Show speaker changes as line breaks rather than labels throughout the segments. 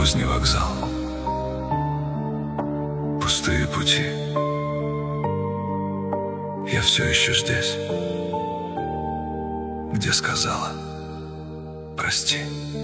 Поздний вокзал, пустые пути. Я все еще здесь, где сказала прости.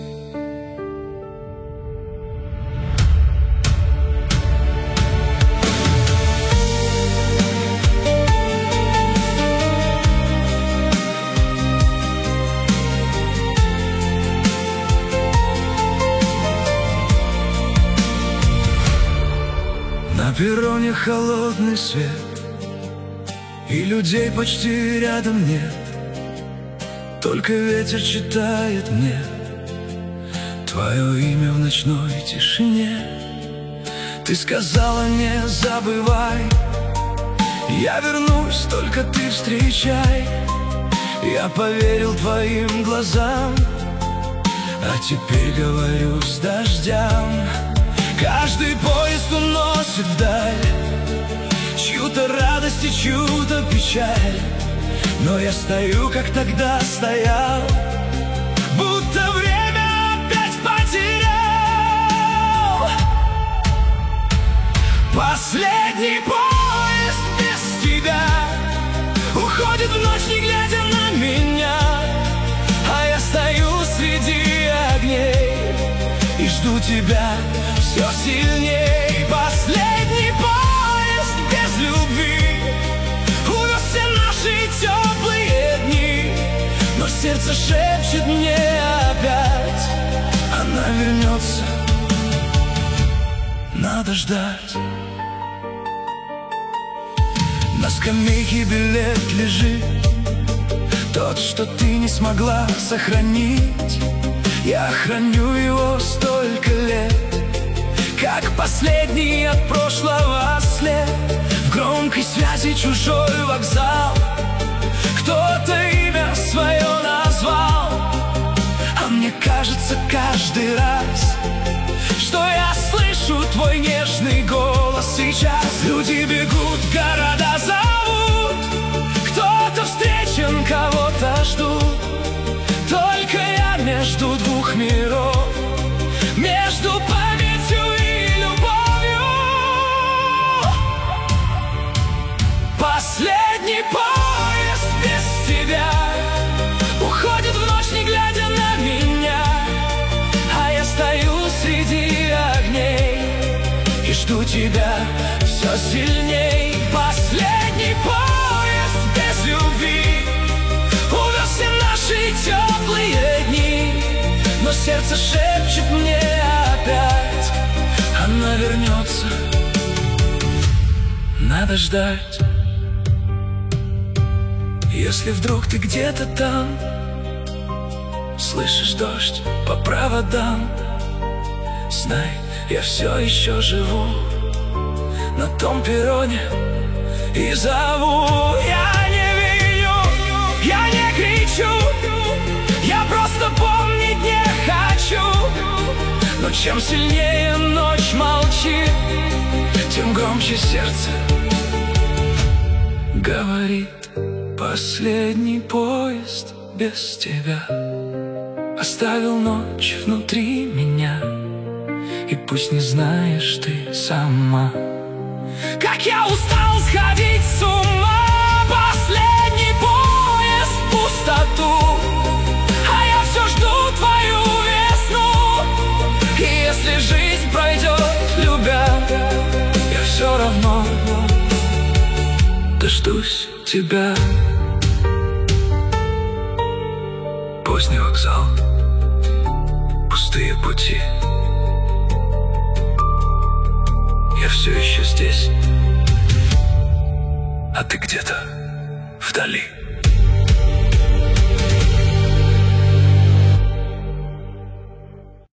На перроне холодный свет, и людей почти рядом нет. Только ветер читает мне твое имя в ночной тишине. Ты сказала, не забывай, я вернусь, только ты встречай. Я поверил твоим глазам, а теперь говорю с дождям. Каждый поезд уносит вдаль чью-то радость и чью-то печаль, но я стою, как тогда стоял, будто время опять потерял. Последний поезд без тебя уходит в ночь, не глядя на меня, а я стою среди огней и жду тебя все сильней. Последний поезд без любви увез все наши теплые дни, но сердце шепчет мне опять, она вернется, надо ждать. На скамейке билет лежит, тот, что ты не смогла сохранить. Я храню его столько лет, как последний от прошлого след. В громкой связи чужой вокзал, кто-то имя свое назвал, а мне кажется каждый раз, что я слышу твой нежный голос сейчас. Люди бегут, города зовут, кто-то встречен, кого-то ждут. Только я между двух миров, между памятью и любовью. Последний поезд без тебя уходит в ночь, не глядя на меня, а я стою среди огней и жду тебя все сильней. Последний поезд без любви увез все наши теплые дни, но сердце шепчет мне опять, она вернется, надо ждать. Если вдруг ты где-то там, слышишь дождь по проводам, знай, я все еще живу на том перроне и зову. Я не виню, я не кричу, я просто помнить не хочу. Но чем сильнее ночь молчит, тем громче сердце говорит. Последний поезд без тебя оставил ночь внутри меня, и пусть не знаешь ты сама, как я устал сходить с ума. Последний поезд в пустоту, а я все жду твою весну. И если жизнь пройдет, любя, я все равно дождусь тебя.
Поздний вокзал, пустые пути. Я все еще здесь, а ты где-то вдали.